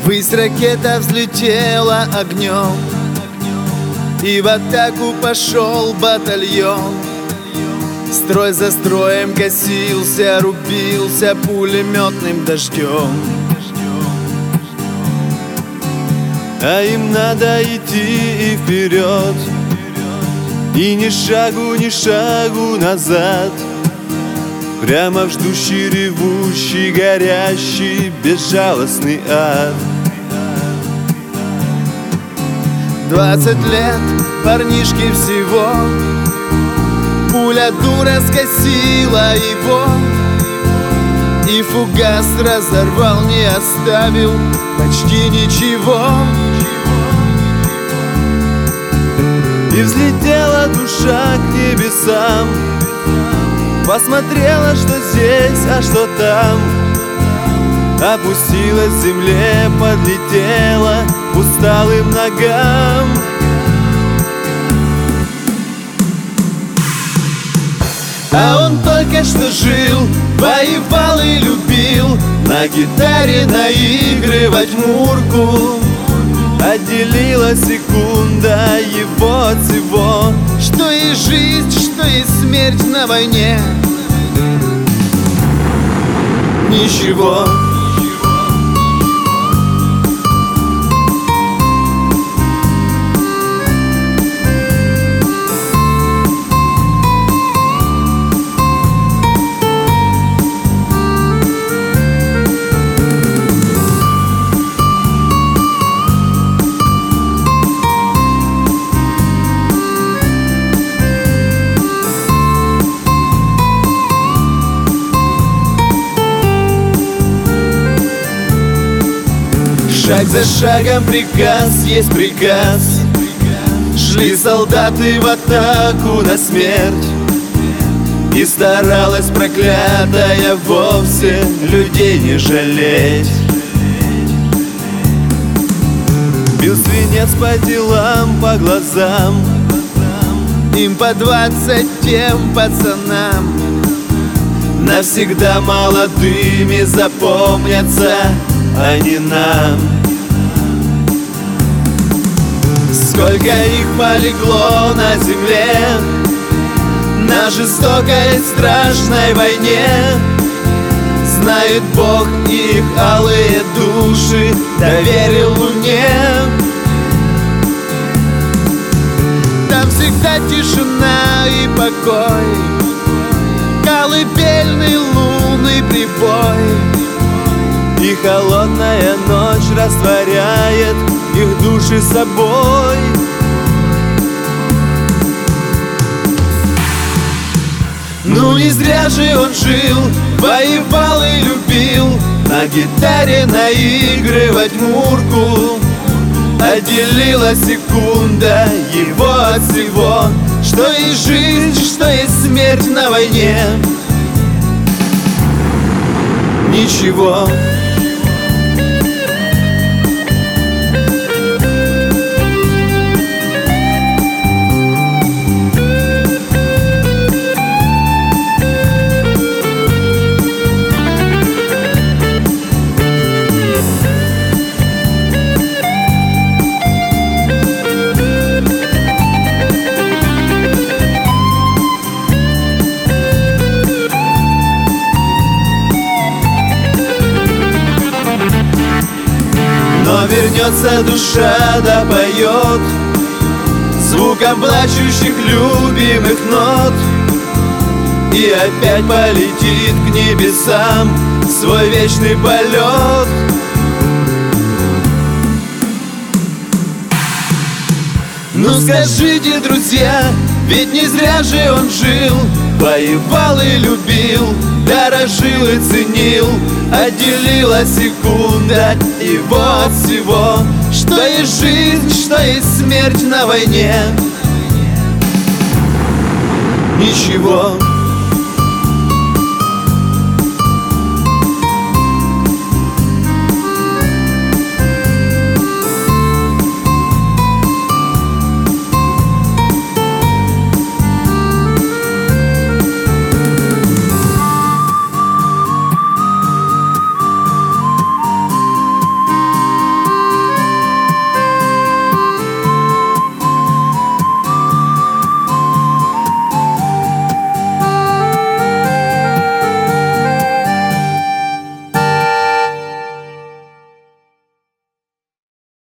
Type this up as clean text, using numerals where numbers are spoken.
Ввысь ракета взлетела огнем, и в атаку пошел батальон. Строй за строем косился, рубился пулеметным дождем. А им надо идти и вперед, и ни шагу назад, прямо в ждущий, ревущий, горящий, безжалостный ад. 20 лет парнишке всего, пуля дура скосила его, и фугас разорвал, не оставил почти ничего. И взлетела душа к небесам, посмотрела, что здесь, а что там. Опустилась к земле, подлетела к усталым ногам. А он только что жил, воевал и любил на гитаре наигрывать мурку. Отделила секунда его от всего, что и жизнь, что и смерть на войне. Ничего. Шаг за шагом приказ есть приказ. Шли солдаты в атаку на смерть, и старалась проклятая вовсе людей не жалеть. Бил свинец по делам, по глазам, им по 20, тем пацанам. Навсегда молодыми запомнятся они нам. Сколько их полегло на земле, на жестокой страшной войне. Знает Бог их алые души, доверил луне. Там всегда тишина и покой, колыбельный лунный прибой. И холодная ночь растворяет их души собой. Ну не зря же он жил, воевал и любил на гитаре наигрывать мурку. Отделила секунда его от всего, что и жизнь, что и смерть на войне. Ничего. Но вернется душа, да поет звуком плачущих любимых нот, и опять полетит к небесам в свой вечный полет. Ну скажите, друзья, ведь не зря же он жил, воевал и любил, дорожил и ценил. Отделила секунда его от всего, что и жизнь, что и смерть на войне. Ничего.